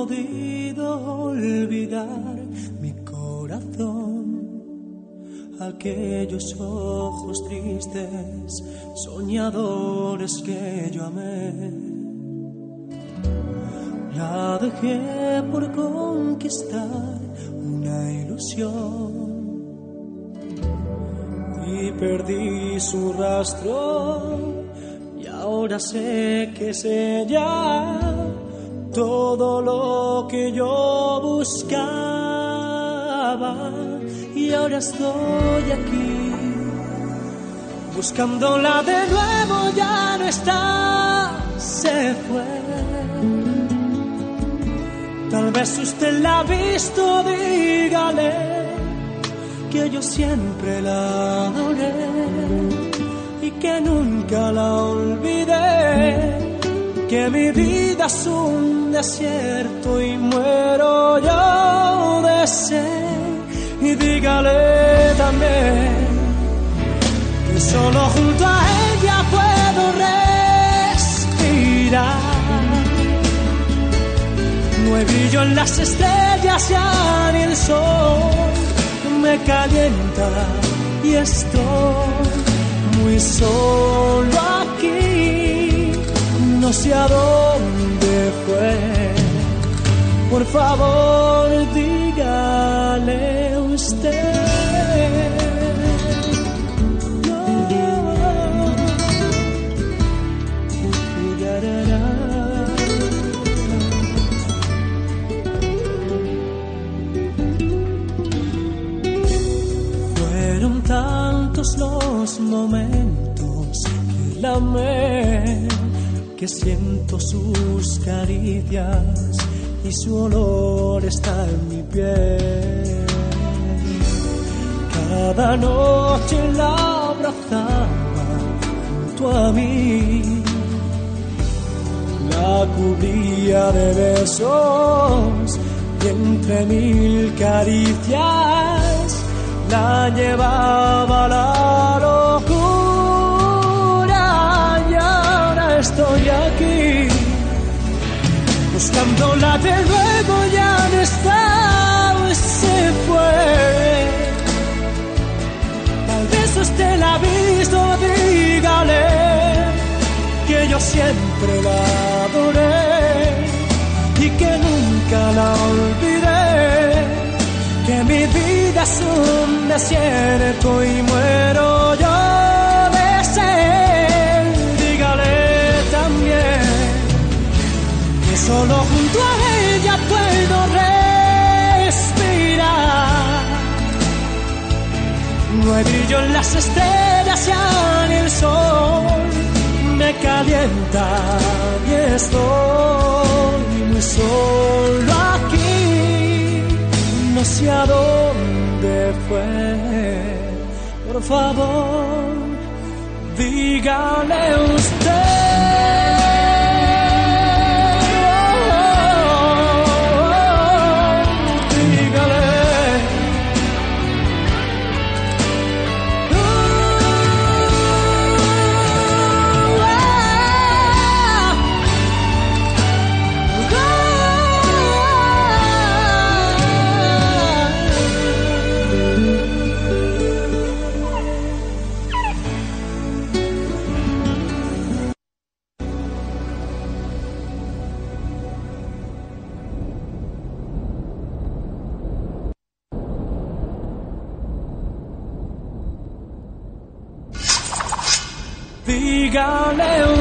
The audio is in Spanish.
podido olvidar mi corazón, aquellos ojos tristes, soñadores que yo amé. La dejé por conquistar una ilusión y perdí su rastro, y ahora sé que es ella todo lo que yo buscaba. Y ahora estoy aquí buscándola de nuevo, ya no está, se fue. Tal vez usted la ha visto, dígale que yo siempre la adoré y que nunca la olvidé, que mi vida es un desierto y muero yo de sed. Y dígale también que solo junto a ella puedo respirar. No hay brillo en las estrellas, ya ni el sol me calienta y estoy muy solo aquí. No sé a dónde fue. Por favor, dígale usted. Fueron tantos los momentos que la amé, que siento sus caricias y su olor está en mi piel. Cada noche la abrazaba junto a mí, la cubría de besos y entre mil caricias la llevaba a la locura. Y ahora estoy aquí buscándola de nuevo, ya no está, se fue. Tal vez usted la ha visto, dígale que yo siempre la adoré y que nunca la olvidé, que mi vida es un desierto y muero yo de sed. Dígale también que solo junto a ella puedo respirar. No hay brillo en las estrellas, ya ni el sol me calienta y estoy muy solo aquí. No sé a dónde fue. Por favor, dígale usted. Dígale